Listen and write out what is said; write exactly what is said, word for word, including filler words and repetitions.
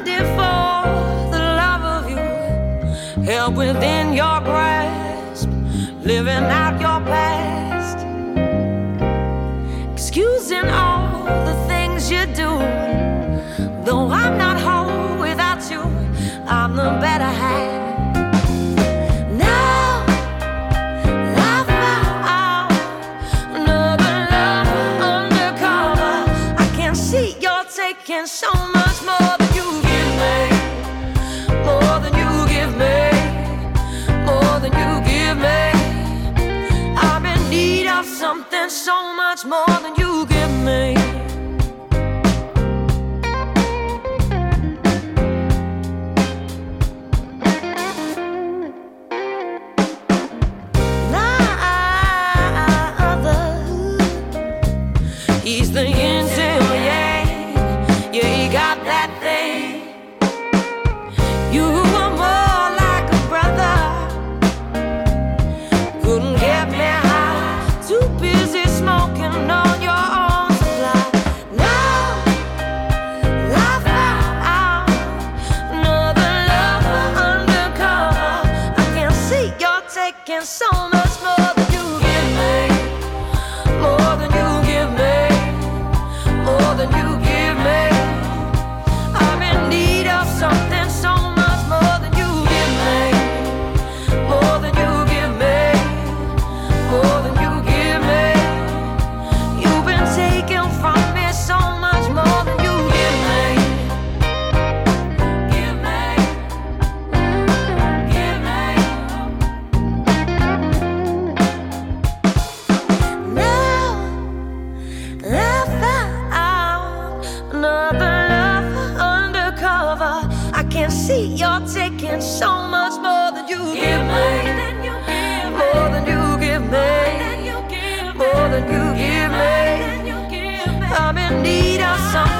blinded for the love of you, held within your grasp, living out your past, excusing all the things you do. Though I'm not whole without you, I'm the better half. Taking so much more than you give me, more than you give me, more than you give me. I'm in need of something so much more than you give me. He's the yin to your yang. Yeah, he got that thing. You were more like a brother. Couldn't get me high, too busy smoking on your own supply. Now I found another lover undercover. I can see you're taking so much more than you give me, more than you give me, more than you give me. Something so much more than you give me, more than you give me, more than you give me. You've been taking from me so much more than you give me. Give me, give me. Now I found another love undercover. I can see you're taking so much more than you give me, more than you give me, more than you give me. I'm in need of something.